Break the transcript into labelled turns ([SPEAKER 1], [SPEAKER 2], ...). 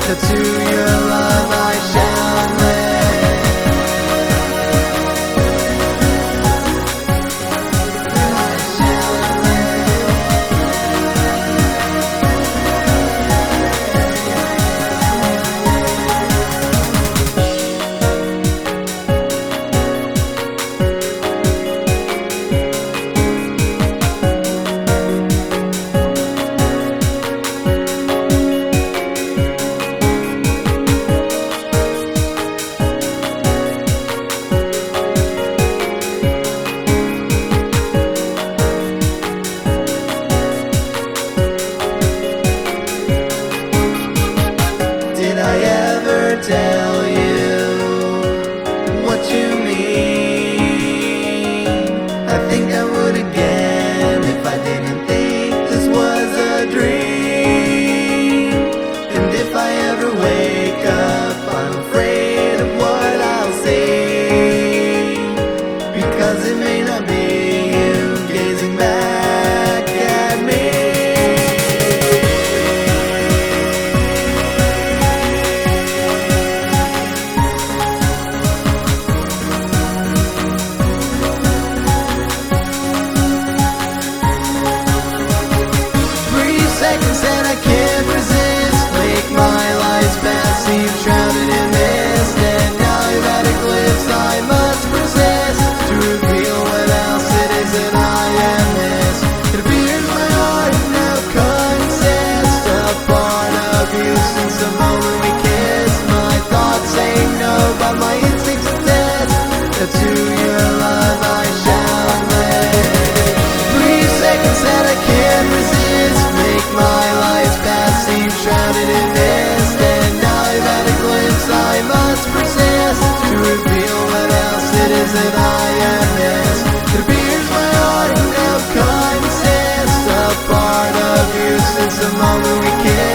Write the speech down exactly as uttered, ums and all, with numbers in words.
[SPEAKER 1] that to your love I shall live. Did I ever tell you what you mean? I think I would again if I didn't think this was a dream. And if I ever wake up, I'm afraid of what I'll see, because it may not be you gazing back at me. Seconds that I can't resist make my life's path seem shrouded in mist. And now you've had a glimpse, I must persist to reveal what else it is that I am missed. It appears my heart now consists a part of you since the moment we kissed. My thoughts say no, but my instincts attest that to your love I shall live. Brief seconds that I can't resist make my life's path seem shrouded in mist. And now I've had a glimpse, I must persist to reveal what else it is that I am missed. It appears my heart now consists a part of you since the moment we kissed.